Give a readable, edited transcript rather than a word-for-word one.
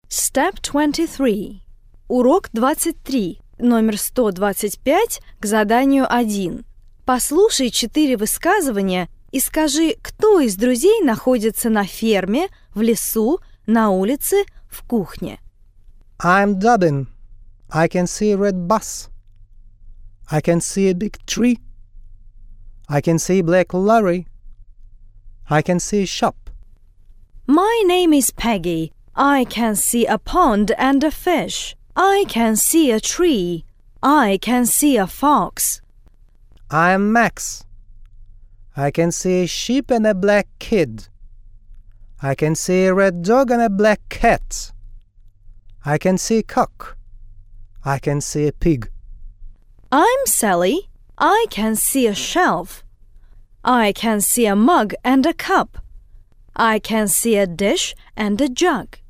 Step 23. Урок 23, номер 125 к заданию 1. Послушай 4 высказывания и скажи, кто из друзей находится на ферме, в лесу, на улице, в кухне. I'm Dobbin. I can see a red bus. I can see a big tree. I can see a black lorry. I can see a shop. My name is Peggy. I can see a pond and a fish. I can see a tree. I can see a fox. I'm Max. I can see a sheep and a black kid. I can see a red dog and a black cat. I can see a cock. I can see a pig. I'm Sally. I can see a shelf. I can see a mug and a cup. I can see a dish and a jug.